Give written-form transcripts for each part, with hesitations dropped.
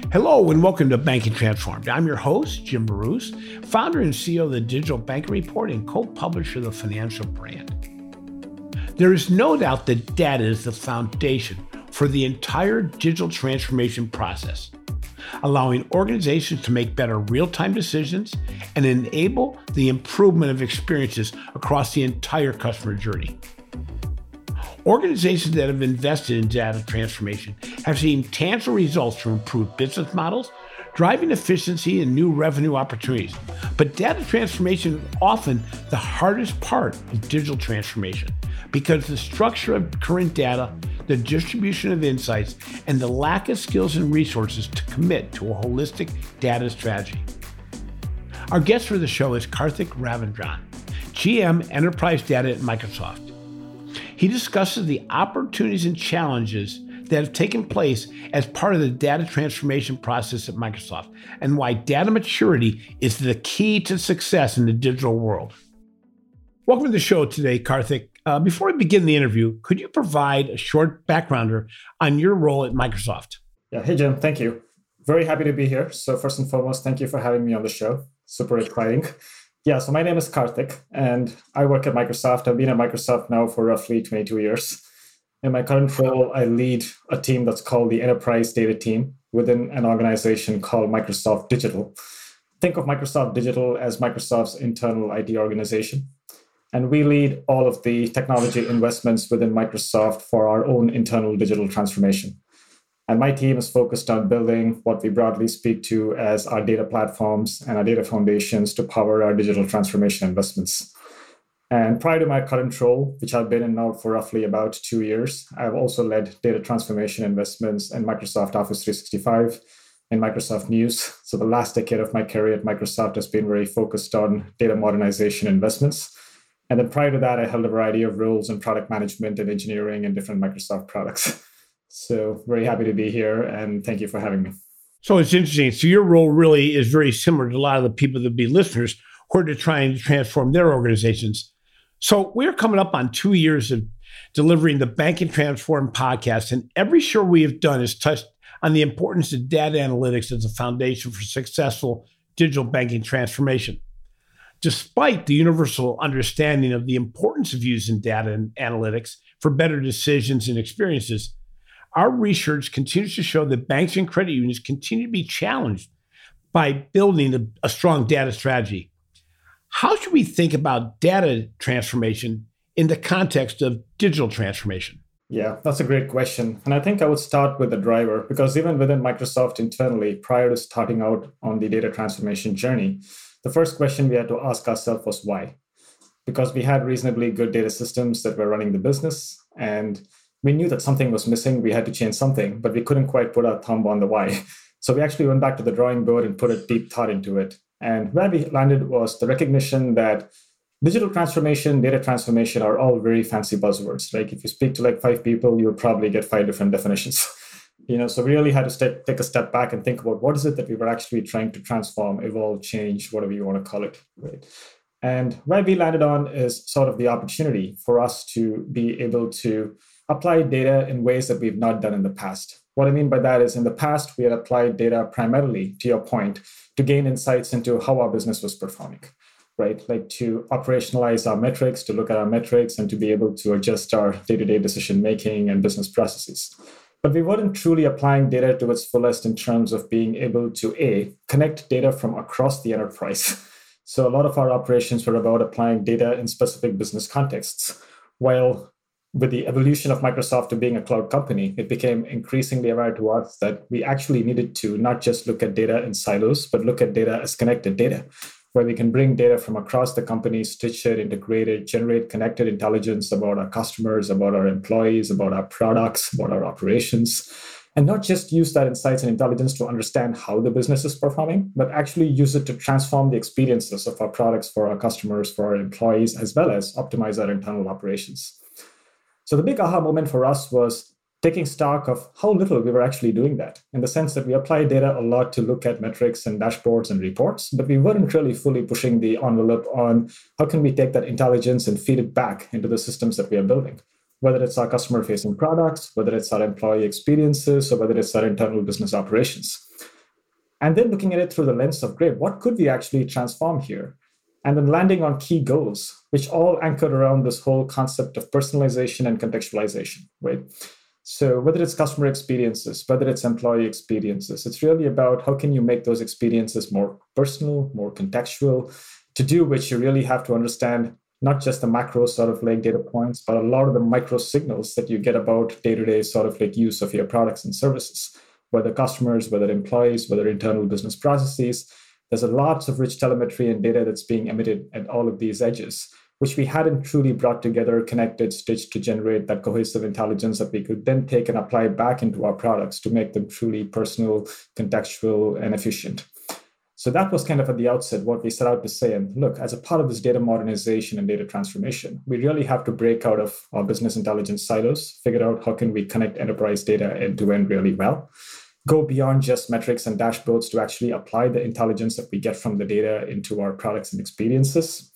Hello and welcome to Banking Transformed. I'm your host, Jim Bruce, founder and CEO of the Digital Banking Report and co-publisher of the Financial Brand. There is no doubt that data is the foundation for the entire digital transformation process, allowing organizations to make better real-time decisions and enable the improvement of experiences across the entire customer journey. Organizations that have invested in data transformation have seen tangible results from improved business models, driving efficiency and new revenue opportunities. But data transformation is often the hardest part of digital transformation because the structure of current data, the distribution of insights, and the lack of skills and resources to commit to a holistic data strategy. Our guest for the show is Karthik Ravindran, GM Enterprise Data at Microsoft. He discusses the opportunities and challenges that have taken place as part of the data transformation process at Microsoft and why data maturity is the key to success in the digital world. Welcome to the show today, Karthik. Before we begin the interview, could you provide a short backgrounder on your role at Microsoft? Yeah. Hey, Jim. Thank you. Very happy to be here. So first and foremost, thank you for having me on the show. Super exciting. Yeah, so my name is Karthik, and I work at Microsoft. I've been at Microsoft now for roughly 22 years. In my current role, I lead a team that's called the Enterprise Data Team within an organization called Microsoft Digital. Think of Microsoft Digital as Microsoft's internal IT organization. And we lead all of the technology investments within Microsoft for our own internal digital transformation. And my team is focused on building what we broadly speak to as our data platforms and our data foundations to power our digital transformation investments. And prior to my current role, which I've been in now for roughly about 2 years, I've also led data transformation investments in Microsoft Office 365 and Microsoft News. So the last decade of my career at Microsoft has been very focused on data modernization investments. And then prior to that, I held a variety of roles in product management and engineering and different Microsoft products. So very happy to be here, and thank you for having me. So it's interesting. So your role really is very similar to a lot of the people that be listeners who are trying to transform their organizations. So we're coming up on 2 years of delivering the Banking Transformed podcast, and every show we have done has touched on the importance of data analytics as a foundation for successful digital banking transformation. Despite the universal understanding of the importance of using data and analytics for better decisions and experiences, our research continues to show that banks and credit unions continue to be challenged by building a strong data strategy. How should we think about data transformation in the context of digital transformation? Yeah, that's a great question. And I think I would start with the driver, because even within Microsoft internally, prior to starting out on the data transformation journey, the first question we had to ask ourselves was why? Because we had reasonably good data systems that were running the business, and we knew that something was missing. We had to change something, but we couldn't quite put our thumb on the why. So we actually went back to the drawing board and put a deep thought into it. And where we landed was the recognition that digital transformation, data transformation are all very fancy buzzwords. Like if you speak to like 5 people, you'll probably get 5 different definitions. So we really had to take a step back and think about what is it that we were actually trying to transform, evolve, change, whatever you want to call it. Right? And where we landed on is sort of the opportunity for us to be able to apply data in ways that we've not done in the past. What I mean by that is in the past, we had applied data primarily, to your point, to gain insights into how our business was performing, right? Like to operationalize our metrics, to look at our metrics, and to be able to adjust our day-to-day decision-making and business processes. But we weren't truly applying data to its fullest in terms of being able to, A, connect data from across the enterprise. So a lot of our operations were about applying data in specific business contexts, while with the evolution of Microsoft to being a cloud company, it became increasingly aware to us that we actually needed to not just look at data in silos, but look at data as connected data, where we can bring data from across the company, stitch it, integrate it, generate connected intelligence about our customers, about our employees, about our products, about our operations, and not just use that insights and intelligence to understand how the business is performing, but actually use it to transform the experiences of our products for our customers, for our employees, as well as optimize our internal operations. So the big aha moment for us was taking stock of how little we were actually doing that, in the sense that we applied data a lot to look at metrics and dashboards and reports, but we weren't really fully pushing the envelope on how can we take that intelligence and feed it back into the systems that we are building, whether it's our customer-facing products, whether it's our employee experiences, or whether it's our internal business operations. And then looking at it through the lens of, great, what could we actually transform here? And then landing on key goals, which all anchored around this whole concept of personalization and contextualization, right? So whether it's customer experiences, whether it's employee experiences, it's really about how can you make those experiences more personal, more contextual, to do which you really have to understand not just the macro sort of like data points, but a lot of the micro signals that you get about day-to-day sort of like use of your products and services, whether customers, whether employees, whether internal business processes. There's a lots of rich telemetry and data that's being emitted at all of these edges, which we hadn't truly brought together, connected, stitched to generate that cohesive intelligence that we could then take and apply back into our products to make them truly personal, contextual, and efficient. So that was kind of at the outset what we set out to say. And look, as a part of this data modernization and data transformation, we really have to break out of our business intelligence silos, figure out how can we connect enterprise data end to end really well, go beyond just metrics and dashboards to actually apply the intelligence that we get from the data into our products and experiences,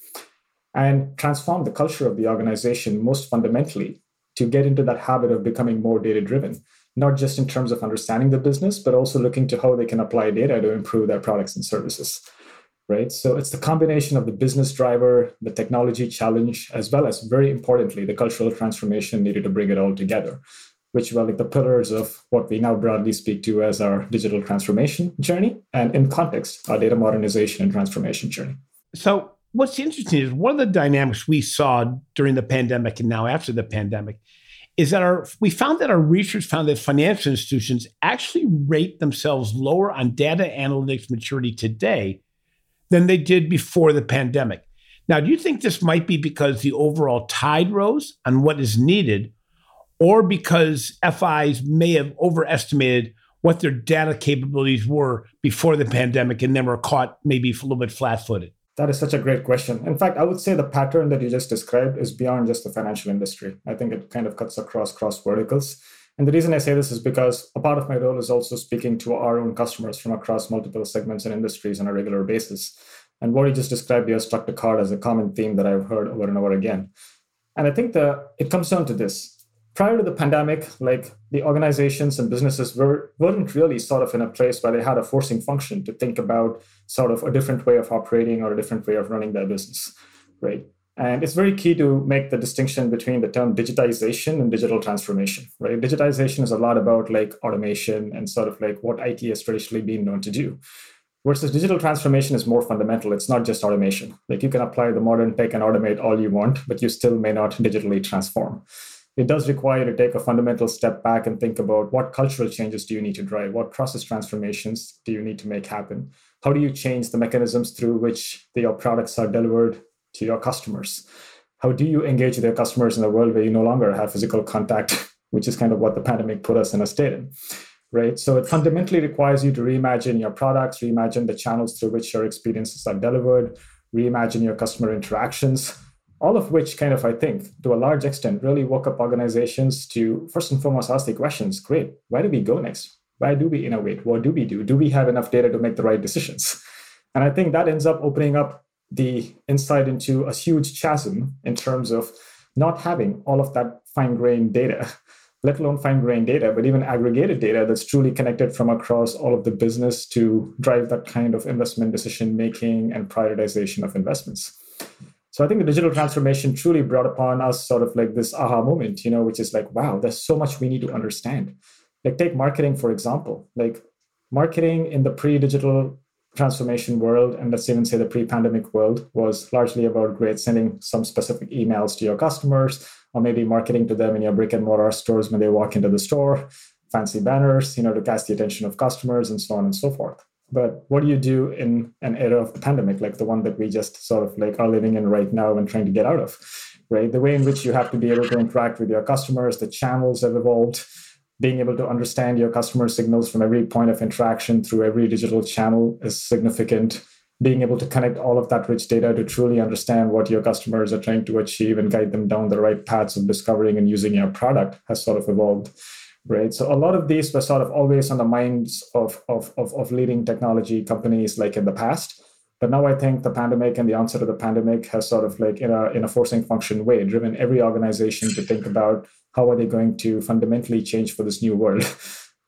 and transform the culture of the organization most fundamentally to get into that habit of becoming more data-driven, not just in terms of understanding the business, but also looking to how they can apply data to improve their products and services, right? So it's the combination of the business driver, the technology challenge, as well as, very importantly, the cultural transformation needed to bring it all together, which were like the pillars of what we now broadly speak to as our digital transformation journey, and in context, our data modernization and transformation journey. So what's interesting is one of the dynamics we saw during the pandemic and now after the pandemic is that we found that our research found that financial institutions actually rate themselves lower on data analytics maturity today than they did before the pandemic. Now, do you think this might be because the overall tide rose on what is needed, or because FIs may have overestimated what their data capabilities were before the pandemic and then were caught maybe a little bit flat-footed? That is such a great question. In fact, I would say the pattern that you just described is beyond just the financial industry. I think it kind of cuts across cross verticals. And the reason I say this is because a part of my role is also speaking to our own customers from across multiple segments and industries on a regular basis. And what you just described here struck the card as a common theme that I've heard over and over again. And I think that it comes down to this. Prior to the pandemic, like the organizations and businesses weren't really sort of in a place where they had a forcing function to think about sort of a different way of operating or a different way of running their business, right? And it's very key to make the distinction between the term digitization and digital transformation, right? Digitization is a lot about like automation and sort of like what IT has traditionally been known to do. Versus digital transformation is more fundamental. It's not just automation. Like you can apply the modern tech and automate all you want, but you still may not digitally transform. It does require you to take a fundamental step back and think about what cultural changes do you need to drive? What process transformations do you need to make happen? How do you change the mechanisms through which your products are delivered to your customers? How do you engage with your customers in a world where you no longer have physical contact, which is kind of what the pandemic put us in a state in, right? So it fundamentally requires you to reimagine your products, reimagine the channels through which your experiences are delivered, reimagine your customer interactions, all of which kind of, I think, to a large extent, really woke up organizations to first and foremost ask the questions, great, where do we go next? Where do we innovate? What do we do? Do we have enough data to make the right decisions? And I think that ends up opening up the insight into a huge chasm in terms of not having all of that fine-grained data, let alone fine-grained data, but even aggregated data that's truly connected from across all of the business to drive that kind of investment decision-making and prioritization of investments. So I think the digital transformation truly brought upon us sort of like this aha moment, which is like, wow, there's so much we need to understand. Like take marketing, for example. Like marketing in the pre-digital transformation world, and let's even say the pre-pandemic world, was largely about sending some specific emails to your customers, or maybe marketing to them in your brick and mortar stores when they walk into the store, fancy banners, to catch the attention of customers and so on and so forth. But what do you do in an era of the pandemic, like the one that we just sort of like are living in right now and trying to get out of, right? The way in which you have to be able to interact with your customers, the channels have evolved, being able to understand your customer signals from every point of interaction through every digital channel is significant. Being able to connect all of that rich data to truly understand what your customers are trying to achieve and guide them down the right paths of discovering and using your product has sort of evolved. Right. So a lot of these were sort of always on the minds of leading technology companies like in the past. But now I think the pandemic and the onset of the pandemic has sort of like in a forcing function way driven every organization to think about how are they going to fundamentally change for this new world.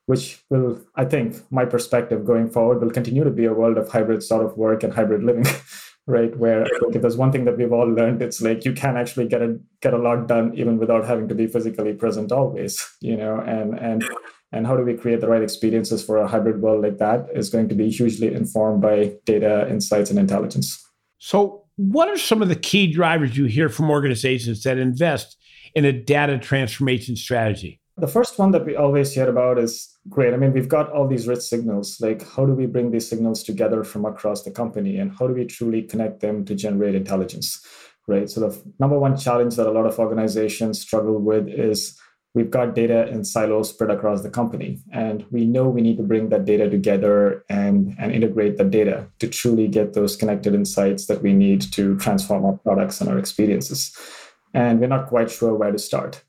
which will, I think, my perspective going forward will continue to be a world of hybrid sort of work and hybrid living, right? Where if there's one thing that we've all learned, it's like you can actually get a lot done even without having to be physically present always, and how do we create the right experiences for a hybrid world like that is going to be hugely informed by data, insights, and intelligence. So, what are some of the key drivers you hear from organizations that invest in a data transformation strategy? The first one that we always hear about is great. I mean, we've got all these rich signals. Like, how do we bring these signals together from across the company? And how do we truly connect them to generate intelligence, right? So the number one challenge that a lot of organizations struggle with is we've got data in silos spread across the company. And we know we need to bring that data together and integrate the data to truly get those connected insights that we need to transform our products and our experiences. And we're not quite sure where to start.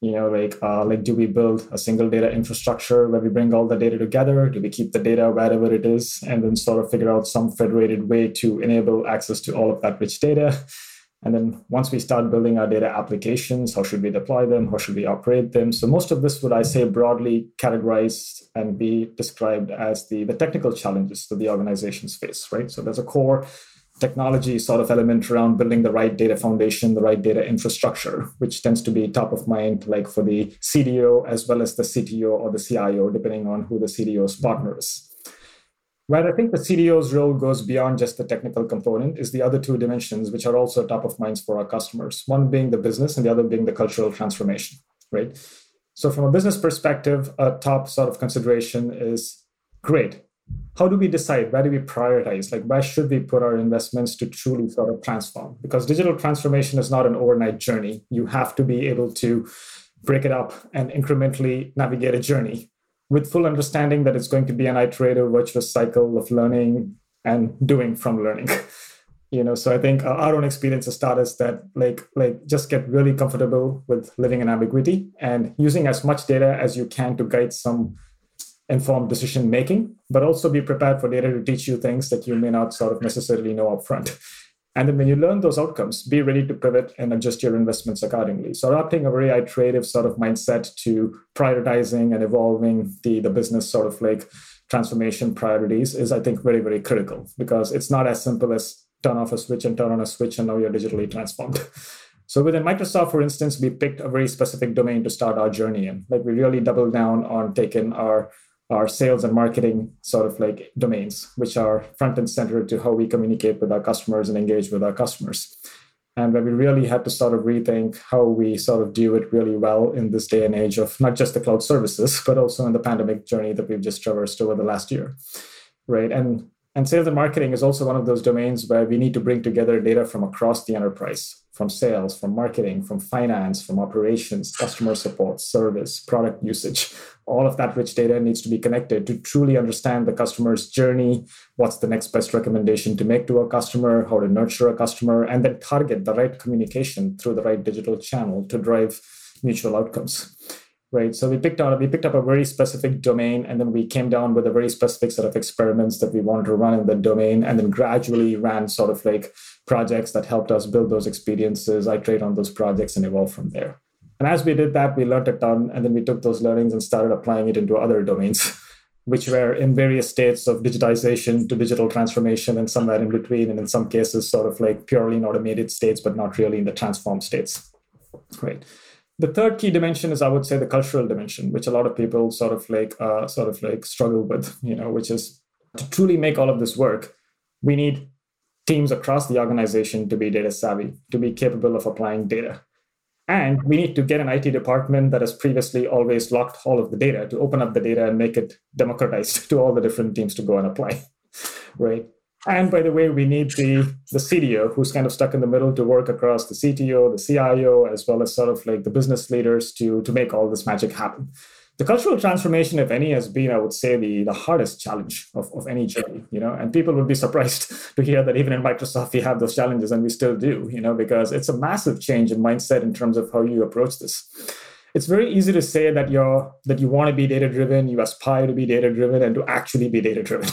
Do we build a single data infrastructure where we bring all the data together? Do we keep the data wherever it is and then sort of figure out some federated way to enable access to all of that rich data? And then once we start building our data applications, how should we deploy them? How should we operate them? So most of this would, I say, broadly categorized and be described as the technical challenges that the organizations face, right? So there's a core technology sort of element around building the right data foundation, the right data infrastructure, which tends to be top of mind, like for the CDO as well as the CTO or the CIO, depending on who the CDO's partner is. Where I think the CDO's role goes beyond just the technical component is the other two dimensions, which are also top of minds for our customers. One being the business and the other being the cultural transformation, right? So from a business perspective, a top sort of consideration is great. How do we decide? Where do we prioritize? Like, where should we put our investments to truly sort of transform? Because digital transformation is not an overnight journey. You have to be able to break it up and incrementally navigate a journey with full understanding that it's going to be an iterative, virtuous cycle of learning and doing from learning. So I think our own experience has taught us that like just get really comfortable with living in ambiguity and using as much data as you can to guide some informed decision making, but also be prepared for data to teach you things that you may not sort of necessarily know upfront. And then when you learn those outcomes, be ready to pivot and adjust your investments accordingly. So adopting a very iterative sort of mindset to prioritizing and evolving the business sort of like transformation priorities is, I think, very, very critical, because it's not as simple as turn off a switch and turn on a switch and now you're digitally transformed. So within Microsoft, for instance, we picked a very specific domain to start our journey in. Like, we really doubled down on taking our sales and marketing sort of like domains, which are front and center to how we communicate with our customers and engage with our customers. And where we really had to sort of rethink how we sort of do it really well in this day and age of not just the cloud services, but also in the pandemic journey that we've just traversed over the last year, right? And sales and marketing is also one of those domains where we need to bring together data from across the enterprise, from sales, from marketing, from finance, from operations, customer support, service, product usage. All of that rich data needs to be connected to truly understand the customer's journey, what's the next best recommendation to make to a customer, how to nurture a customer, and then target the right communication through the right digital channel to drive mutual outcomes. Right. So we picked up a very specific domain, and then we came down with a very specific set of experiments that we wanted to run in the domain, and then gradually ran sort of like projects that helped us build those experiences, iterate on those projects, and evolve from there. And as we did that, we learned a ton, and then we took those learnings and started applying it into other domains, which were in various states of digitization to digital transformation and somewhere in between, and in some cases sort of like purely in automated states, but not really in the transformed states. Great. The third key dimension is, I would say, the cultural dimension, which a lot of people sort of like struggle with, which is to truly make all of this work, we need teams across the organization to be data savvy, to be capable of applying data. And we need to get an IT department that has previously always locked all of the data to open up the data and make it democratized to all the different teams to go and apply, right? And by the way, we need the CDO, who's kind of stuck in the middle, to work across the CTO, the CIO, as well as sort of like the business leaders to make all this magic happen. The cultural transformation, if any, has been, I would say, the hardest challenge of any journey, and people would be surprised to hear that even in Microsoft, we have those challenges, and we still do, because it's a massive change in mindset in terms of how you approach this. It's very easy to say that you want to be data-driven, you aspire to be data-driven, and to actually be data-driven.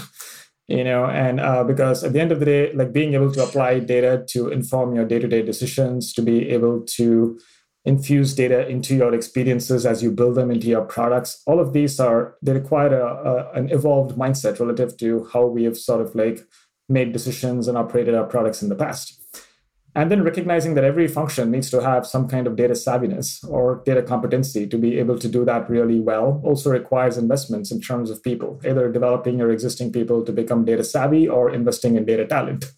Because at the end of the day, like being able to apply data to inform your day-to-day decisions, to be able to infuse data into your experiences as you build them into your products. All of these they require an evolved mindset relative to how we have sort of like made decisions and operated our products in the past. And then recognizing that every function needs to have some kind of data savviness or data competency to be able to do that really well also requires investments in terms of people, either developing your existing people to become data savvy or investing in data talent.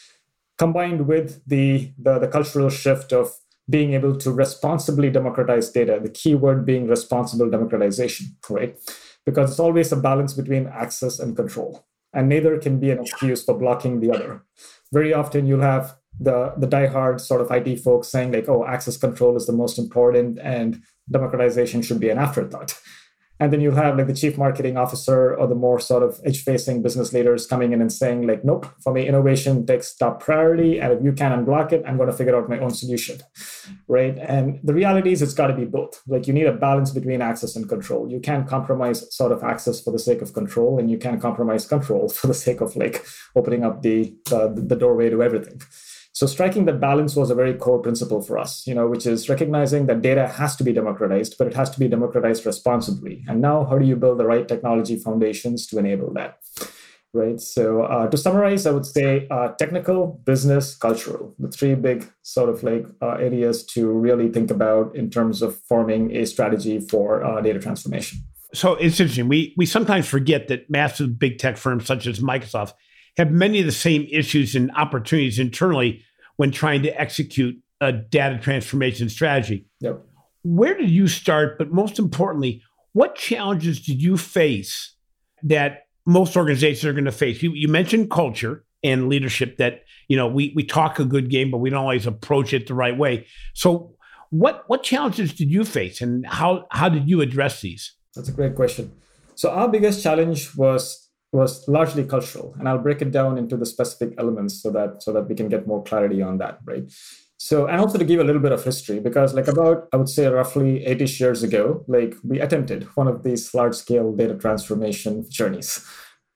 Combined with the cultural shift of being able to responsibly democratize data, the key word being responsible democratization, right? Because it's always a balance between access and control, and neither can be an excuse for blocking the other. Very often you'll have the diehard sort of IT folks saying like, oh, access control is the most important and democratization should be an afterthought. And then you'll have like the chief marketing officer or the more sort of edge-facing business leaders coming in and saying like, nope, for me, innovation takes top priority. And if you can unblock it, I'm going to figure out my own solution, right? And the reality is it's got to be both. Like you need a balance between access and control. You can't compromise sort of access for the sake of control, and you can't compromise control for the sake of like opening up the doorway to everything. So striking that balance was a very core principle for us, which is recognizing that data has to be democratized, but it has to be democratized responsibly. And now, how do you build the right technology foundations to enable that? Right. So to summarize, I would say technical, business, cultural, the three big sort of like areas to really think about in terms of forming a strategy for data transformation. So it's interesting. We sometimes forget that massive big tech firms such as Microsoft have many of the same issues and opportunities internally when trying to execute a data transformation strategy. Yep. Where did you start? But most importantly, what challenges did you face that most organizations are going to face? You mentioned culture and leadership that, we talk a good game, but we don't always approach it the right way. So what challenges did you face and how did you address these? That's a great question. So our biggest challenge was largely cultural, and I'll break it down into the specific elements so that we can get more clarity on that, right? So, and also to give a little bit of history, because like about, I would say roughly 8-ish years ago, like we attempted one of these large-scale data transformation journeys,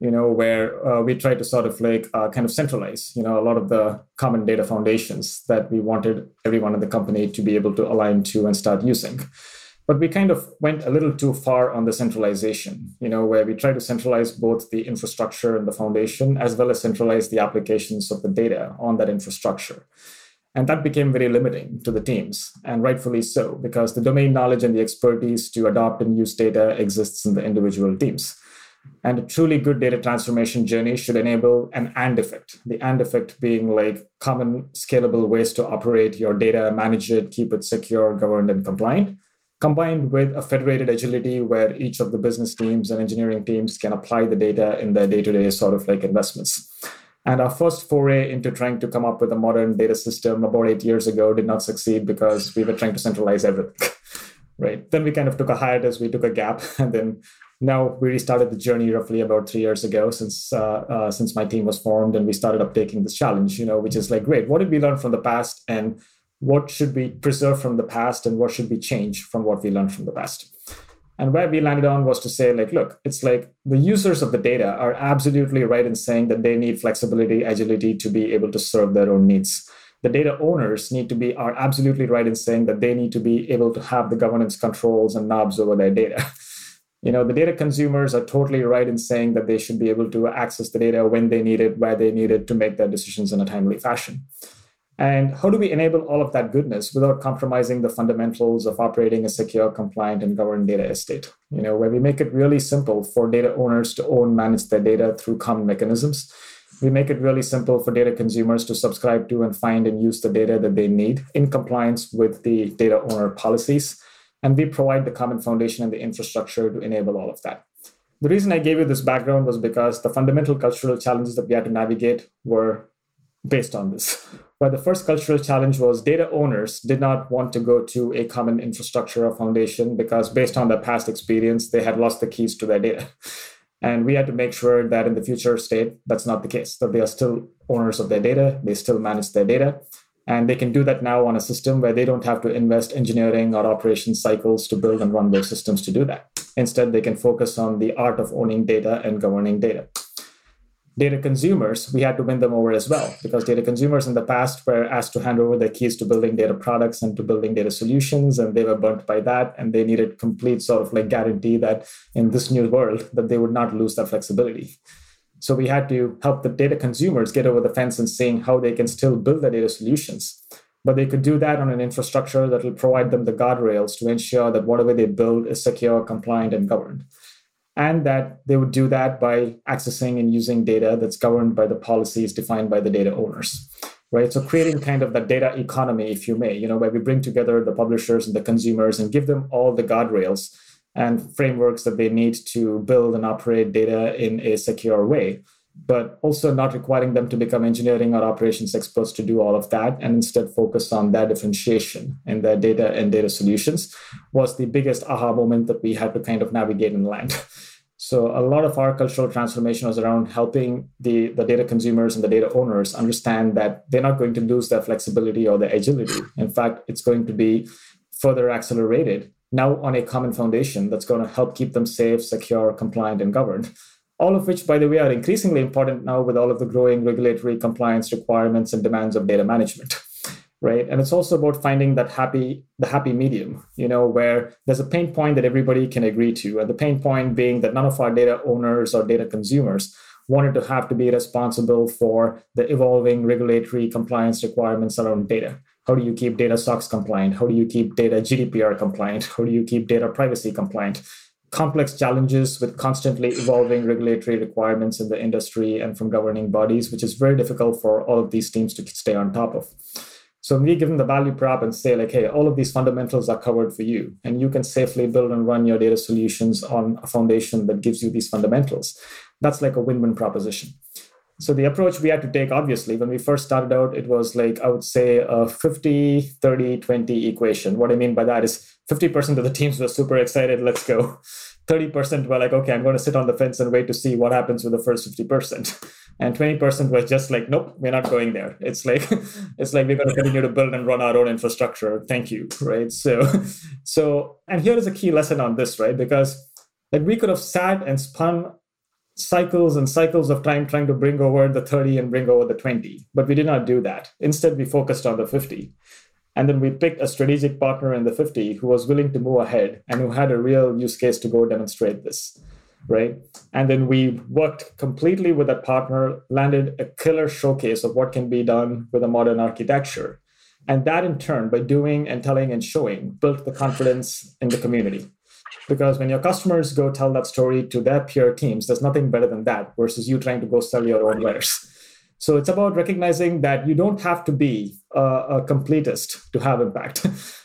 where we tried to sort of like kind of centralize, a lot of the common data foundations that we wanted everyone in the company to be able to align to and start using. But we kind of went a little too far on the centralization, where we try to centralize both the infrastructure and the foundation, as well as centralize the applications of the data on that infrastructure. And that became very limiting to the teams, and rightfully so, because the domain knowledge and the expertise to adopt and use data exists in the individual teams. And a truly good data transformation journey should enable an and effect, the and effect being like common scalable ways to operate your data, manage it, keep it secure, governed, and compliant, combined with a federated agility where each of the business teams and engineering teams can apply the data in their day-to-day sort of like investments. And our first foray into trying to come up with a modern data system about 8 years ago did not succeed because we were trying to centralize everything, right? Then we kind of took a hiatus, we took a gap, and then now we restarted the journey roughly about 3 years ago since my team was formed, and we started uptaking this challenge, which is like, great, what did we learn from the past, and what should we preserve from the past, and what should we change from what we learned from the past? And where we landed on was to say, like, look, it's like the users of the data are absolutely right in saying that they need flexibility, agility to be able to serve their own needs. The data owners are absolutely right in saying that they need to be able to have the governance controls and knobs over their data. The data consumers are totally right in saying that they should be able to access the data when they need it, where they need it, to make their decisions in a timely fashion. And how do we enable all of that goodness without compromising the fundamentals of operating a secure, compliant, and governed data estate? Where we make it really simple for data owners to manage their data through common mechanisms. We make it really simple for data consumers to subscribe to and find and use the data that they need in compliance with the data owner policies. And we provide the common foundation and the infrastructure to enable all of that. The reason I gave you this background was because the fundamental cultural challenges that we had to navigate were based on this. Where the first cultural challenge was data owners did not want to go to a common infrastructure or foundation because based on their past experience, they had lost the keys to their data. And we had to make sure that in the future state, that's not the case, that they are still owners of their data, they still manage their data. And they can do that now on a system where they don't have to invest engineering or operations cycles to build and run those systems to do that. Instead, they can focus on the art of owning data and governing data. data consumers, we had to win them over as well, because data consumers in the past were asked to hand over their keys to building data products and to building data solutions, and they were burnt by that, and they needed complete sort of like guarantee that in this new world that they would not lose that flexibility. So we had to help the data consumers get over the fence and seeing how they can still build the data solutions. But they could do that on an infrastructure that will provide them the guardrails to ensure that whatever they build is secure, compliant, and governed. And that they would do that by accessing and using data that's governed by the policies defined by the data owners, right? So creating kind of that data economy, if you may, where we bring together the publishers and the consumers and give them all the guardrails and frameworks that they need to build and operate data in a secure way, but also not requiring them to become engineering or operations experts to do all of that, and instead focus on their differentiation in their data and data solutions was the biggest aha moment that we had to kind of navigate and land. So a lot of our cultural transformation was around helping the data consumers and the data owners understand that they're not going to lose their flexibility or their agility. In fact, it's going to be further accelerated now on a common foundation that's going to help keep them safe, secure, compliant, and governed. All of which, by the way, are increasingly important now with all of the growing regulatory compliance requirements and demands of data management, right? And it's also about finding the happy medium, where there's a pain point that everybody can agree to. And the pain point being that none of our data owners or data consumers wanted to have to be responsible for the evolving regulatory compliance requirements around data. How do you keep data SOX compliant? How do you keep data GDPR compliant? How do you keep data privacy compliant? Complex challenges with constantly evolving regulatory requirements in the industry and from governing bodies, which is very difficult for all of these teams to stay on top of. So we give them the value prop and say like, hey, all of these fundamentals are covered for you, and you can safely build and run your data solutions on a foundation that gives you these fundamentals. That's like a win-win proposition. So the approach we had to take, obviously, when we first started out, it was like, I would say a 50, 30, 20 equation. What I mean by that is 50% of the teams were super excited, let's go. 30% were like, okay, I'm going to sit on the fence and wait to see what happens with the first 50%. And 20% was just like, nope, we're not going there. It's like we're going to continue to build and run our own infrastructure. Thank you, right? So, and here is a key lesson on this, right? Because like we could have sat and spun cycles and cycles of time trying to bring over the 30 and bring over the 20, but we did not do that. Instead, we focused on the 50. And then we picked a strategic partner in the 50 who was willing to move ahead and who had a real use case to go demonstrate this, right? And then we worked completely with that partner, landed a killer showcase of what can be done with a modern architecture. And that in turn, by doing and telling and showing, built the confidence in the community. Because when your customers go tell that story to their peer teams, there's nothing better than that versus you trying to go sell your own wares. So it's about recognizing that you don't have to be a completist to have impact.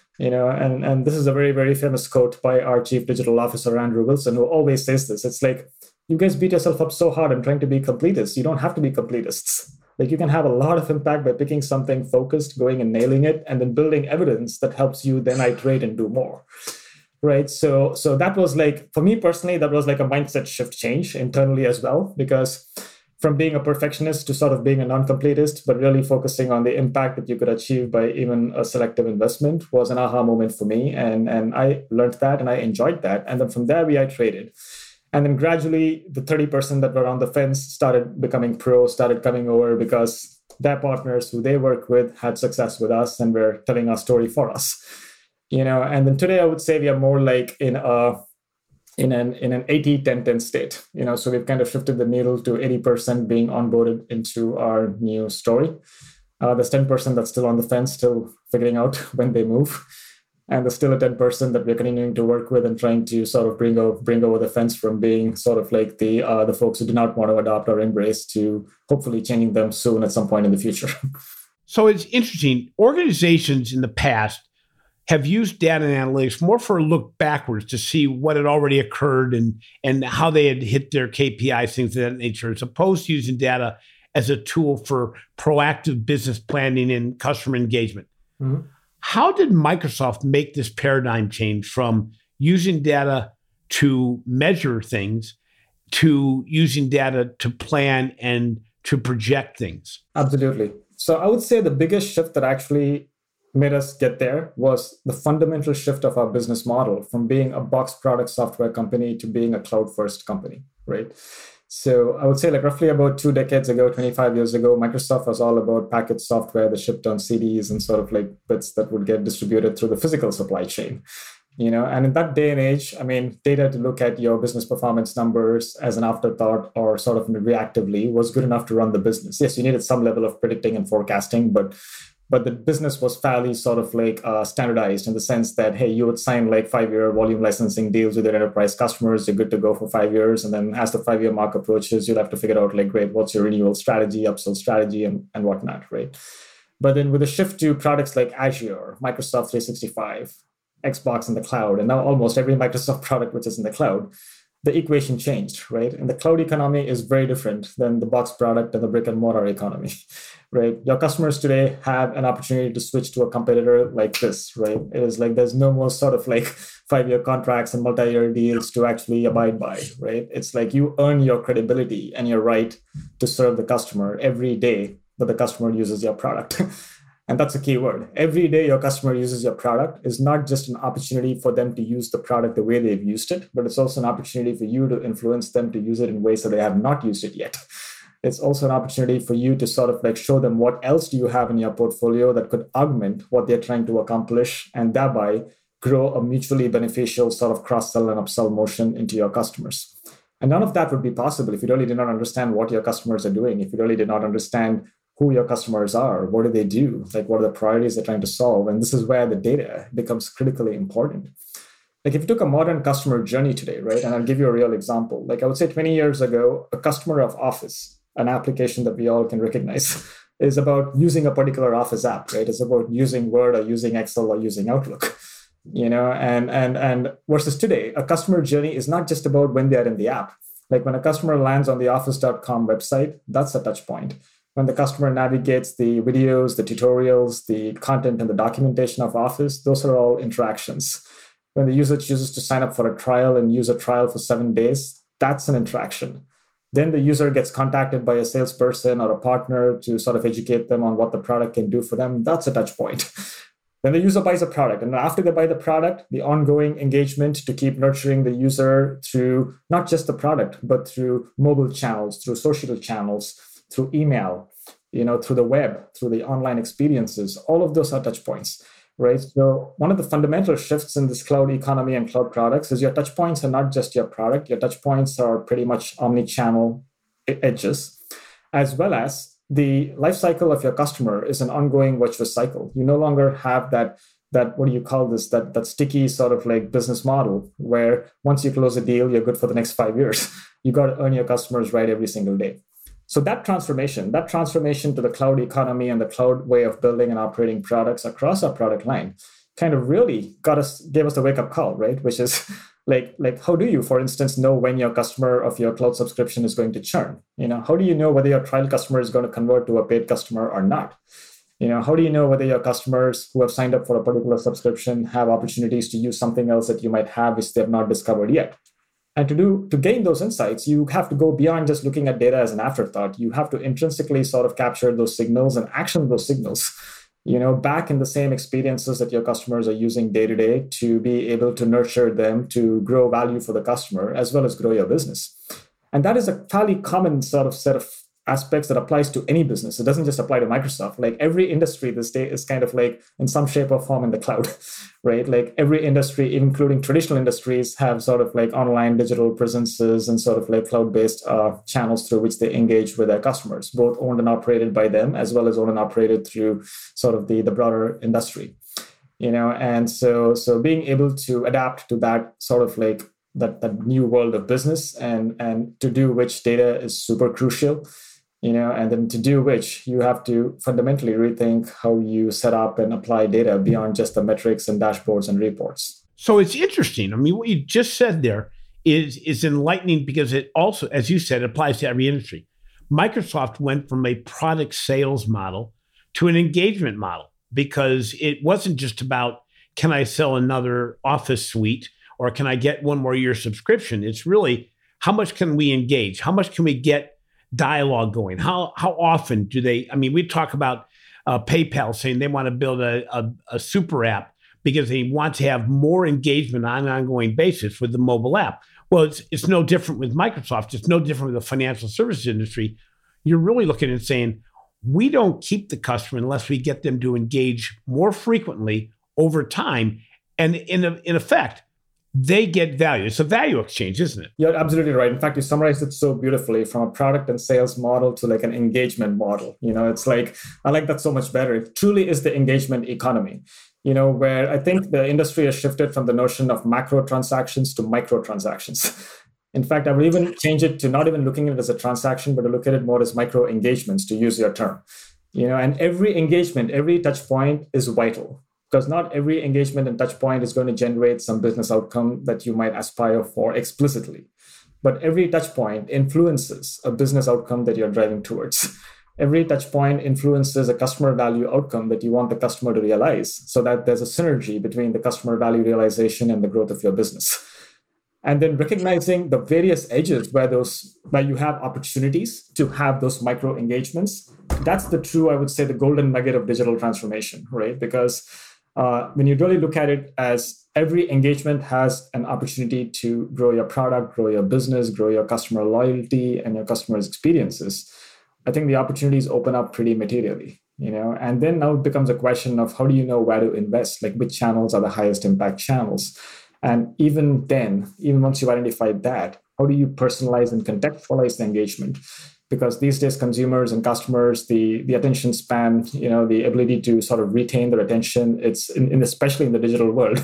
And this is a very, very famous quote by our Chief Digital Officer, Andrew Wilson, who always says this. It's like, you guys beat yourself up so hard in trying to be completists. You don't have to be completists. Like you can have a lot of impact by picking something focused, going and nailing it, and then building evidence that helps you then iterate and do more. Right. So that was like, for me personally, that was like a mindset shift change internally as well, because from being a perfectionist to sort of being a non-completist, but really focusing on the impact that you could achieve by even a selective investment was an aha moment for me. And I learned that and I enjoyed that. And then from there, we iterated. And then gradually, the 30% that were on the fence started becoming pro, started coming over because their partners who they work with had success with us and were telling our story for us. And then today I would say we are more like in an 80-10-10 state. So we've kind of shifted the needle to 80% being onboarded into our new story. There's 10% that's still on the fence, still figuring out when they move. And there's still a 10% that we're continuing to work with and trying to sort of bring over the fence from being sort of like the folks who do not want to adopt or embrace to hopefully changing them soon at some point in the future. So it's interesting. Organizations in the past have used data and analytics more for a look backwards to see what had already occurred and how they had hit their KPIs, things of that nature, as opposed to using data as a tool for proactive business planning and customer engagement. Mm-hmm. How did Microsoft make this paradigm change from using data to measure things to using data to plan and to project things? Absolutely. So I would say the biggest shift that actually made us get there was the fundamental shift of our business model from being a box product software company to being a cloud-first company, right? So I would say like roughly about 2 decades ago, 25 years ago, Microsoft was all about packaged software that shipped on CDs and sort of like bits that would get distributed through the physical supply chain. And in that day and age, I mean, data to look at your business performance numbers as an afterthought or sort of reactively was good enough to run the business. Yes, you needed some level of predicting and forecasting, but the business was fairly sort of like standardized in the sense that, hey, you would sign like 5-year volume licensing deals with your enterprise customers. You're good to go for 5 years. And then as the 5-year mark approaches, you'll have to figure out like, great, what's your renewal strategy, upsell strategy, and whatnot, right? But then with a shift to products like Azure, Microsoft 365, Xbox in the cloud, and now almost every Microsoft product which is in the cloud, the equation changed, right? And the cloud economy is very different than the box product and the brick and mortar economy, right? Your customers today have an opportunity to switch to a competitor like this, right? It is like there's no more sort of like 5-year contracts and multi-year deals to actually abide by, right? It's like you earn your credibility and your right to serve the customer every day that the customer uses your product. And that's a key word. Every day your customer uses your product is not just an opportunity for them to use the product the way they've used it, but it's also an opportunity for you to influence them to use it in ways that they have not used it yet. It's also an opportunity for you to sort of like show them what else do you have in your portfolio that could augment what they're trying to accomplish and thereby grow a mutually beneficial sort of cross-sell and upsell motion into your customers. And none of that would be possible if you really did not understand what your customers are doing, if you really did not understand who your customers are, what do they do, like what are the priorities they're trying to solve. And this is where the data becomes critically important. Like if you took a modern customer journey today, right, and I'll give you a real example. Like I would say 20 years ago, a customer of Office, an application that we all can recognize, is about using a particular Office app, right? It's about using Word or using Excel or using Outlook, and versus today, a customer journey is not just about when they're in the app. Like when a customer lands on the office.com website, that's a touch point. When the customer navigates the videos, the tutorials, the content and the documentation of Office, those are all interactions. When the user chooses to sign up for a trial and use a trial for 7 days, that's an interaction. Then the user gets contacted by a salesperson or a partner to sort of educate them on what the product can do for them. That's a touch point. Then the user buys a product. And after they buy the product, the ongoing engagement to keep nurturing the user through not just the product, but through mobile channels, through social channels, through email, through the web, through the online experiences, all of those are touch points, right? So one of the fundamental shifts in this cloud economy and cloud products is your touch points are not just your product. Your touch points are pretty much omni-channel edges, as well as the life cycle of your customer is an ongoing virtuous cycle. You no longer have that what do you call this, that sticky sort of like business model where once you close a deal, you're good for the next 5 years. You got to earn your customers right every single day. So that transformation to the cloud economy and the cloud way of building and operating products across our product line kind of really gave us the wake-up call, right? Which is like how do you, for instance, know when your customer of your cloud subscription is going to churn? How do you know whether your trial customer is going to convert to a paid customer or not? How do you know whether your customers who have signed up for a particular subscription have opportunities to use something else that you might have which they have not discovered yet? And to gain those insights, you have to go beyond just looking at data as an afterthought. You have to intrinsically sort of capture those signals and action those signals, back in the same experiences that your customers are using day to day to be able to nurture them, to grow value for the customer, as well as grow your business. And that is a fairly common sort of set of aspects that applies to any business. It doesn't just apply to Microsoft. Like every industry this day is kind of like in some shape or form in the cloud, right? Like every industry, including traditional industries, have sort of like online digital presences and sort of like cloud-based channels through which they engage with their customers, both owned and operated by them, as well as owned and operated through sort of the broader industry, And so being able to adapt to that sort of like that new world of business and to do which data is super crucial. And then to do which you have to fundamentally rethink how you set up and apply data beyond just the metrics and dashboards and reports. So it's interesting. I mean, what you just said there is enlightening because it also, as you said, applies to every industry. Microsoft went from a product sales model to an engagement model because it wasn't just about, can I sell another Office suite or can I get one more year subscription? It's really, how much can we engage? How much can we get dialogue going? How often do they, we talk about PayPal saying they want to build a super app because they want to have more engagement on an ongoing basis with the mobile app. Well, it's no different with Microsoft. It's no different with the financial services industry. You're really looking at saying, we don't keep the customer unless we get them to engage more frequently over time. And in effect, they get value. It's a value exchange, isn't it? You're absolutely right. In fact, you summarized it so beautifully, from a product and sales model to like an engagement model. It's like, I like that so much better. It truly is the engagement economy, where I think the industry has shifted from the notion of macro transactions to micro transactions. In fact, I would even change it to not even looking at it as a transaction, but to look at it more as micro engagements, to use your term. And every engagement, every touch point is vital, because not every engagement and touch point is going to generate some business outcome that you might aspire for explicitly. But every touch point influences a business outcome that you're driving towards. Every touch point influences a customer value outcome that you want the customer to realize, so that there's a synergy between the customer value realization and the growth of your business. And then recognizing the various edges where you have opportunities to have those micro engagements. That's the true, I would say, the golden nugget of digital transformation, right? Because when you really look at it as every engagement has an opportunity to grow your product, grow your business, grow your customer loyalty and your customers' experiences, I think the opportunities open up pretty materially, and then now it becomes a question of how do you know where to invest, like which channels are the highest impact channels? And even then, even once you've identified that, how do you personalize and contextualize the engagement? Because these days, consumers and customers, the attention span, the ability to sort of retain their attention, it's especially in the digital world,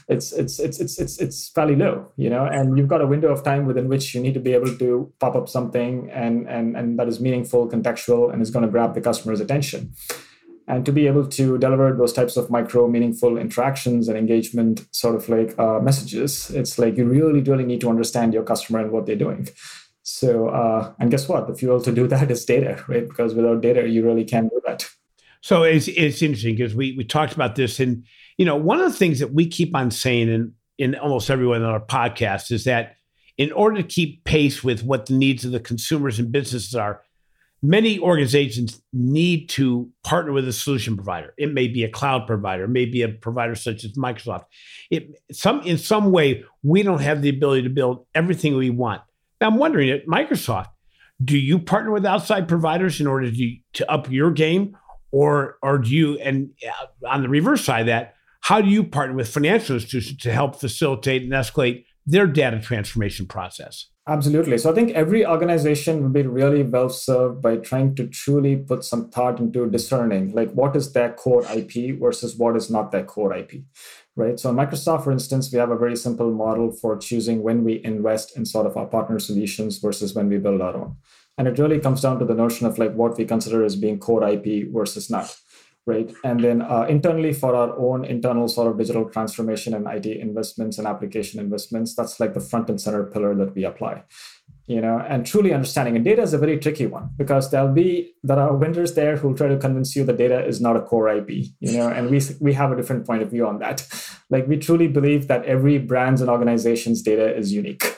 it's fairly low, and you've got a window of time within which you need to be able to pop up something and that is meaningful, contextual, and is going to grab the customer's attention. And to be able to deliver those types of micro, meaningful interactions and engagement sort of like messages, it's like you really, really need to understand your customer and what they're doing. So, and guess what? The fuel to do that is data, right? Because without data, you really can't do that. So it's interesting because we talked about this. And, one of the things that we keep on saying in almost everyone on our podcast is that in order to keep pace with what the needs of the consumers and businesses are, many organizations need to partner with a solution provider. It may be a cloud provider, it may be a provider such as Microsoft. In some way, we don't have the ability to build everything we want. Now, I'm wondering, at Microsoft, do you partner with outside providers in order to up your game? Or do you, and on the reverse side of that, how do you partner with financial institutions to help facilitate and escalate their data transformation process? Absolutely. So I think every organization will be really well served by trying to truly put some thought into discerning, like what is their core IP versus what is not their core IP, right? So in Microsoft, for instance, we have a very simple model for choosing when we invest in sort of our partner solutions versus when we build our own. And it really comes down to the notion of like what we consider as being core IP versus not. Right. And then internally for our own internal sort of digital transformation and IT investments and application investments, that's like the front and center pillar that we apply, and truly understanding. And data is a very tricky one because there are vendors there who try to convince you that data is not a core IP, and we have a different point of view on that. Like we truly believe that every brand's and organization's data is unique.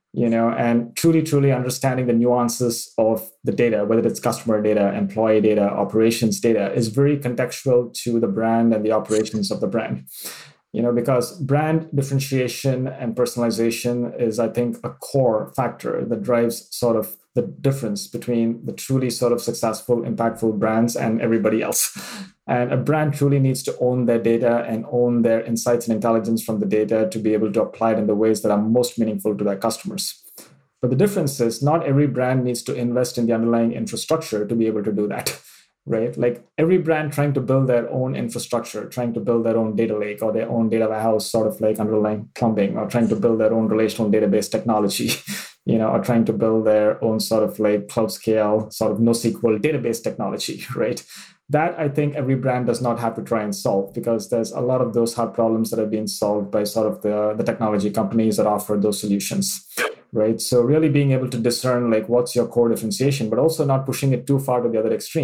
And truly understanding the nuances of the data, whether it's customer data, employee data, operations data, is very contextual to the brand and the operations of the brand. Because brand differentiation and personalization is, I think, a core factor that drives sort of the difference between the truly sort of successful, impactful brands and everybody else. And a brand truly needs to own their data and own their insights and intelligence from the data to be able to apply it in the ways that are most meaningful to their customers. But the difference is not every brand needs to invest in the underlying infrastructure to be able to do that, right? Like every brand trying to build their own infrastructure, trying to build their own data lake or their own data warehouse, sort of like underlying plumbing, or trying to build their own relational database technology, or trying to build their own sort of like cloud scale, sort of NoSQL database technology, right? That I think every brand does not have to try and solve, because there's a lot of those hard problems that are being solved by sort of the technology companies that offer those solutions, right? So really being able to discern like what's your core differentiation, but also not pushing it too far to the other extreme.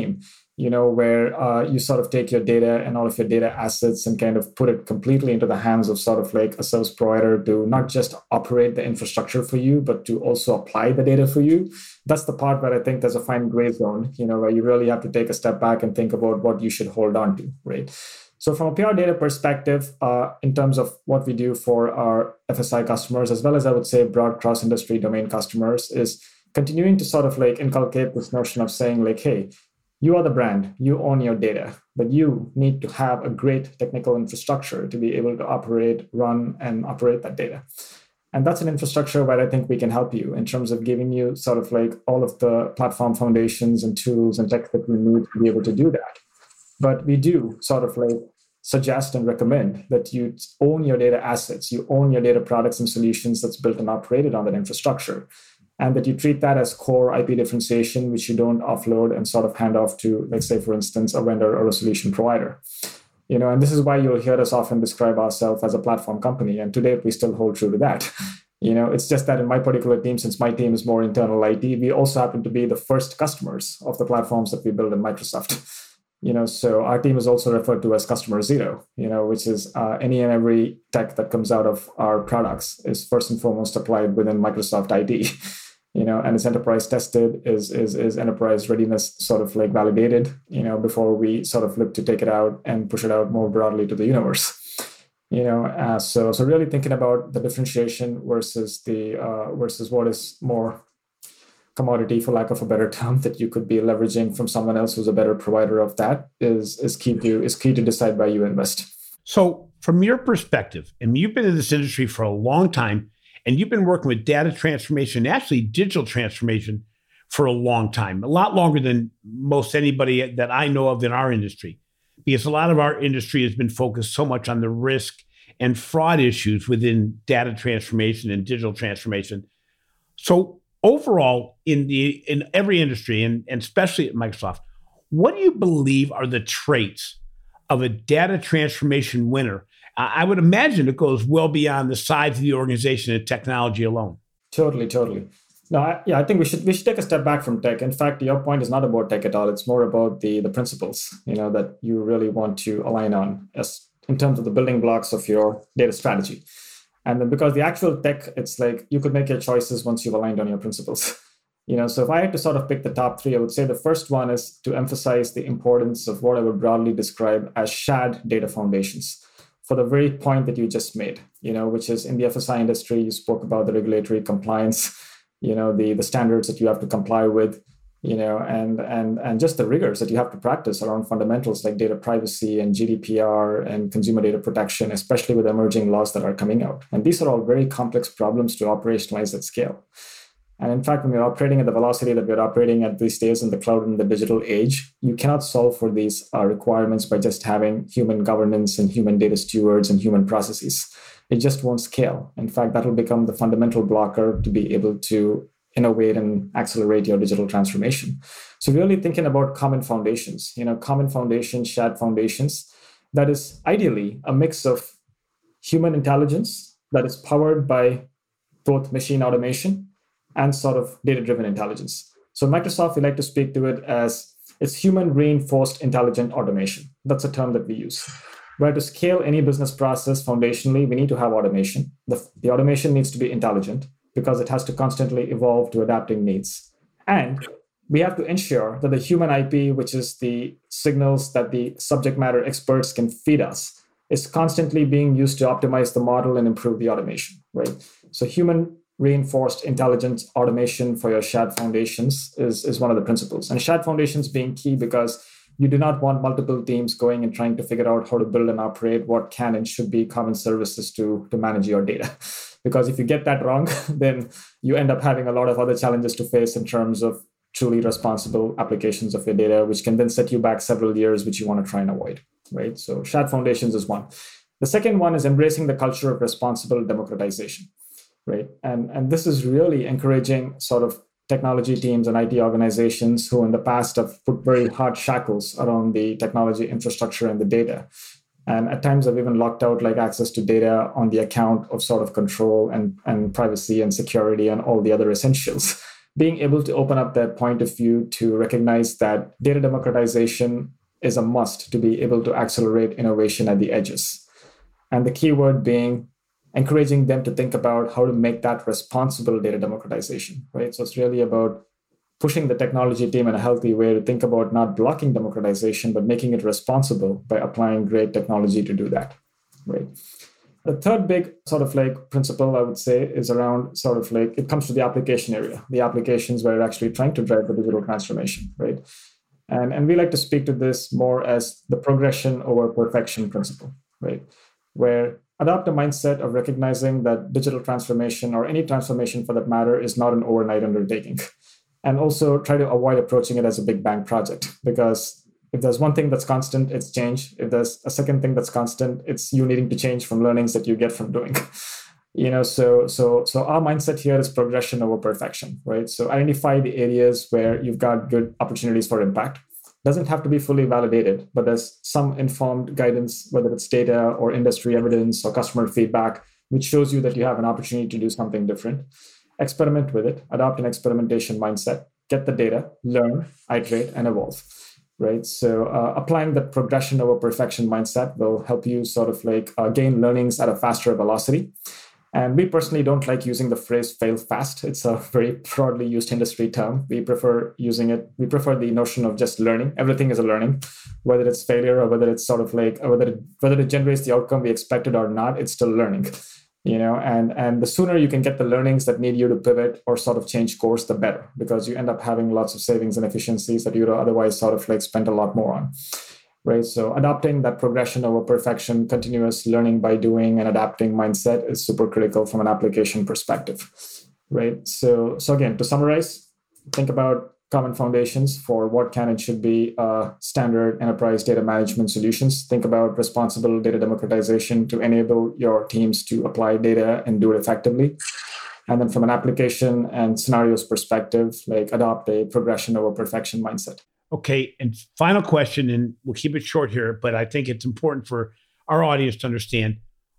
where you sort of take your data and all of your data assets and kind of put it completely into the hands of sort of like a service provider to not just operate the infrastructure for you, but to also apply the data for you. That's the part where I think there's a fine gray zone, where you really have to take a step back and think about what you should hold on to, right? So from a pure data perspective, in terms of what we do for our FSI customers, as well as I would say broad cross-industry domain customers, is continuing to sort of like inculcate this notion of saying like, hey, you are the brand, you own your data, but you need to have a great technical infrastructure to be able to operate, run, and operate that data. And that's an infrastructure where I think we can help you in terms of giving you sort of like all of the platform foundations and tools and tech that we need to be able to do that. But we do sort of like suggest and recommend that you own your data assets, you own your data products and solutions that's built and operated on that infrastructure, and that you treat that as core IP differentiation, which you don't offload and sort of hand off to, let's say, for instance, a vendor or a solution provider. And this is why you'll hear us often describe ourselves as a platform company. And to date, we still hold true to that. It's just that in my particular team, since my team is more internal IT, we also happen to be the first customers of the platforms that we build in Microsoft. So our team is also referred to as customer zero, which is any and every tech that comes out of our products is first and foremost applied within Microsoft IT. And it's enterprise tested, is enterprise readiness sort of like validated, before we sort of look to take it out and push it out more broadly to the universe. So really thinking about the differentiation versus what is more commodity, for lack of a better term, that you could be leveraging from someone else who's a better provider of that is key to decide where you invest. So from your perspective, and you've been in this industry for a long time, and you've been working with data transformation, actually digital transformation, for a long time, a lot longer than most anybody that I know of in our industry, because a lot of our industry has been focused so much on the risk and fraud issues within data transformation and digital transformation. So overall, in every industry, and especially at Microsoft, what do you believe are the traits of a data transformation winner? I would imagine it goes well beyond the size of the organization and technology alone. Totally. No, I think we should take a step back from tech. In fact, your point is not about tech at all. It's more about the principles, that you really want to align on as in terms of the building blocks of your data strategy. And then because the actual tech, it's like you could make your choices once you've aligned on your principles. So if I had to sort of pick the top three, I would say the first one is to emphasize the importance of what I would broadly describe as shared data foundations, for the very point that you just made, which is in the FSI industry, you spoke about the regulatory compliance, the standards that you have to comply with, and just the rigors that you have to practice around fundamentals like data privacy and GDPR and consumer data protection, especially with emerging laws that are coming out. And these are all very complex problems to operationalize at scale. And in fact, when you're operating at the velocity that we're operating at these days in the cloud and the digital age, you cannot solve for these requirements by just having human governance and human data stewards and human processes. It just won't scale. In fact, that will become the fundamental blocker to be able to innovate and accelerate your digital transformation. So really thinking about common foundations, common foundations, shared foundations, that is ideally a mix of human intelligence that is powered by both machine automation and sort of data-driven intelligence. So Microsoft, we like to speak to it as it's human reinforced intelligent automation. That's a term that we use. Where to scale any business process foundationally, we need to have automation. The automation needs to be intelligent because it has to constantly evolve to adapting needs. And we have to ensure that the human IP, which is the signals that the subject matter experts can feed us, is constantly being used to optimize the model and improve the automation, right? So human reinforced intelligence automation for your shared foundations is one of the principles. And shared foundations being key because you do not want multiple teams going and trying to figure out how to build and operate what can and should be common services to manage your data. Because if you get that wrong, then you end up having a lot of other challenges to face in terms of truly responsible applications of your data, which can then set you back several years, which you want to try and avoid, right? So shared foundations is one. The second one is embracing the culture of responsible democratization, right? And this is really encouraging sort of technology teams and IT organizations who in the past have put very hard shackles around the technology infrastructure and the data. And at times have even locked out like access to data on the account of sort of control and privacy and security and all the other essentials. being able to open up that point of view to recognize that data democratization is a must to be able to accelerate innovation at the edges. And the key word being encouraging them to think about how to make that responsible data democratization, right? So it's really about pushing the technology team in a healthy way to think about not blocking democratization, but making it responsible by applying great technology to do that, right? The third big sort of like principle I would say is around sort of like, it comes to the application area, the applications where you're actually trying to drive the digital transformation, right? And we like to speak to this more as the progression over perfection principle, right? Where adopt a mindset of recognizing that digital transformation or any transformation for that matter is not an overnight undertaking. And also try to avoid approaching it as a big bang project, because if there's one thing that's constant, it's change. If there's a second thing that's constant, it's you needing to change from learnings that you get from doing. So our mindset here is progression over perfection, right? So identify the areas where you've got good opportunities for impact. Doesn't have to be fully validated, but there's some informed guidance, whether it's data or industry evidence or customer feedback, which shows you that you have an opportunity to do something different. Experiment with it, adopt an experimentation mindset, get the data, learn, iterate, and evolve. Right. So applying the progression over perfection mindset will help you sort of like gain learnings at a faster velocity. And we personally don't like using the phrase fail fast. It's a very broadly used industry term. We prefer using it. We prefer the notion of just learning. Everything is a learning, whether it's failure or whether it's sort of like, whether it generates the outcome we expected or not, it's still learning. And the sooner you can get the learnings that need you to pivot or sort of change course, the better, because you end up having lots of savings and efficiencies that you would otherwise sort of like spend a lot more on, right? So adopting that progression over perfection, continuous learning by doing and adapting mindset is super critical from an application perspective, right? So again, to summarize, think about common foundations for what can and should be standard enterprise data management solutions. Think about responsible data democratization to enable your teams to apply data and do it effectively. And then from an application and scenarios perspective, like adopt a progression over perfection mindset. Okay, and final question, and we'll keep it short here, but I think it's important for our audience to understand,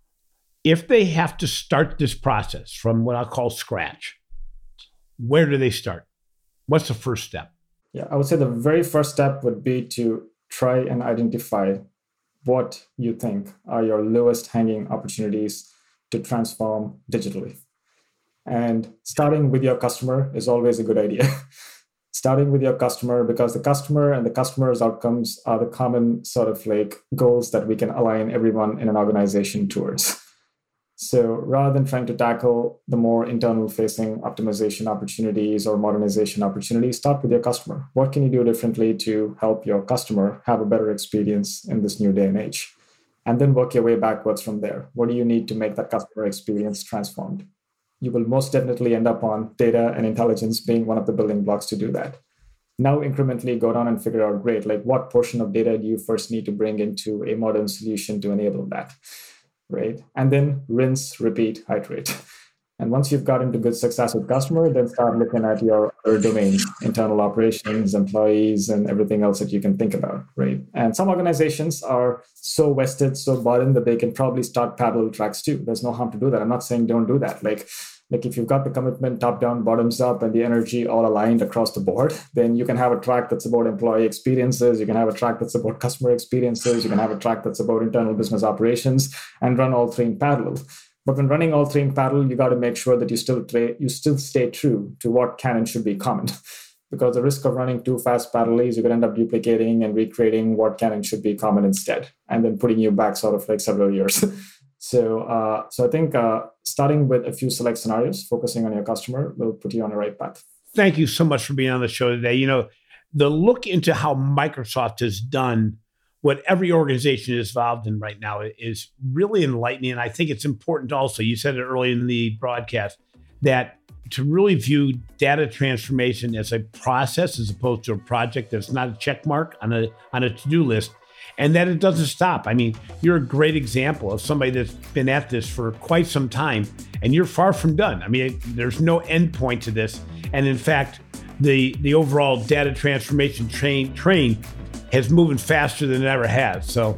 if they have to start this process from what I'll call scratch, where do they start? What's the first step? Yeah, I would say the very first step would be to try and identify what you think are your lowest hanging opportunities to transform digitally. And starting with your customer is always a good idea. Starting with your customer, because the customer and the customer's outcomes are the common sort of like goals that we can align everyone in an organization towards. So rather than trying to tackle the more internal facing optimization opportunities or modernization opportunities, start with your customer. What can you do differently to help your customer have a better experience in this new day and age? And then work your way backwards from there. What do you need to make that customer experience transformed? You will most definitely end up on data and intelligence being one of the building blocks to do that. Now incrementally go down and figure out, great, like what portion of data do you first need to bring into a modern solution to enable that? Right? And then rinse, repeat, iterate. And once you've got into good success with customer, then start looking at your other domains, internal operations, employees, and everything else that you can think about, right? And some organizations are so vested, so bought in that they can probably start parallel tracks too. There's no harm to do that. I'm not saying don't do that. Like if you've got the commitment top down, bottoms up, and the energy all aligned across the board, then you can have a track that's about employee experiences. You can have a track that's about customer experiences. You can have a track that's about internal business operations, and run all three in parallel. But when running all three in parallel, you got to make sure that you still stay true to what can and should be common. Because the risk of running too fast parallelly is you could end up duplicating and recreating what can and should be common instead, and then putting you back sort of like several years. So I think starting with a few select scenarios, focusing on your customer will put you on the right path. Thank you so much for being on the show today. You know, the look into how Microsoft has done what every organization is involved in right now is really enlightening. And I think it's important also, you said it early in the broadcast, that to really view data transformation as a process as opposed to a project that's not a check mark on a to-do list, and that it doesn't stop. I mean, you're a great example of somebody that's been at this for quite some time, and you're far from done. I mean, there's no end point to this. And in fact, the overall data transformation train has moving faster than it ever has. So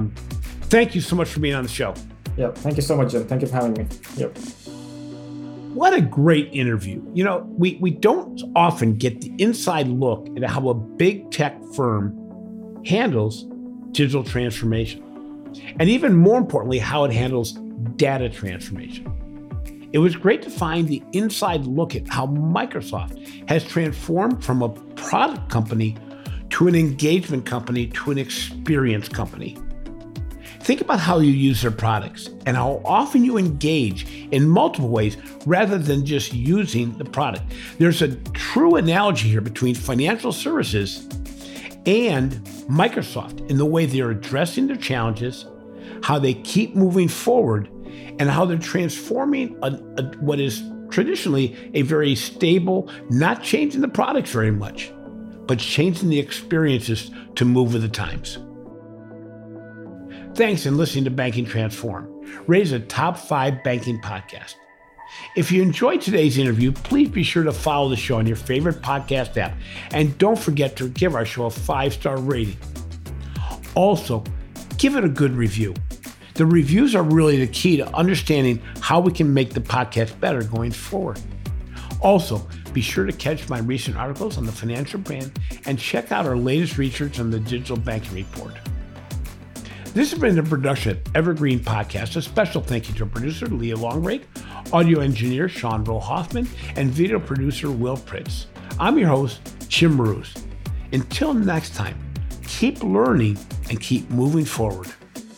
thank you so much for being on the show. Yeah, thank you so much, Jim. Thank you for having me. Yep. What a great interview. We don't often get the inside look at how a big tech firm handles digital transformation, and even more importantly, how it handles data transformation. It was great to find the inside look at how Microsoft has transformed from a product company to an engagement company to an experience company. Think about how you use their products and how often you engage in multiple ways rather than just using the product. There's a true analogy here between financial services and Microsoft in the way they're addressing their challenges, how they keep moving forward, and how they're transforming what is traditionally a very stable, not changing the products very much, but changing the experiences to move with the times. Thanks for listening to Banking Transform, rated a top 5 banking podcast. If you enjoyed today's interview, please be sure to follow the show on your favorite podcast app, and don't forget to give our show a 5-star rating. Also, give it a good review. The reviews are really the key to understanding how we can make the podcast better going forward. Also, be sure to catch my recent articles on the financial brand and check out our latest research on the Digital Banking Report. This has been a production of Evergreen Podcast. A special thank you to producer Leah Longrake, audio engineer Sean Rowe-Hoffman, and video producer Will Pritz. I'm your host, Jim Marous. Until next time, keep learning and keep moving forward.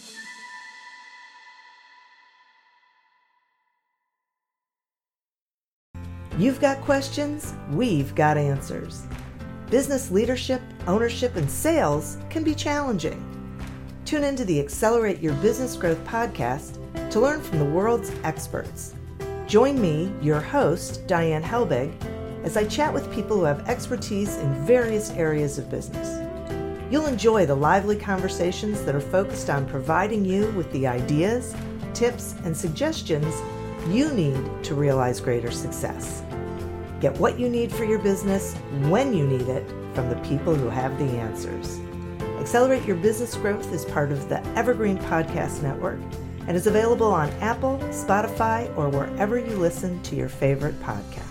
You've got questions, we've got answers. Business leadership, ownership, and sales can be challenging. Tune into the Accelerate Your Business Growth podcast to learn from the world's experts. Join me, your host, Diane Helbig, as I chat with people who have expertise in various areas of business. You'll enjoy the lively conversations that are focused on providing you with the ideas, tips, and suggestions you need to realize greater success. Get what you need for your business when you need it from the people who have the answers. Accelerate Your Business Growth is part of the Evergreen Podcast Network and is available on Apple, Spotify, or wherever you listen to your favorite podcast.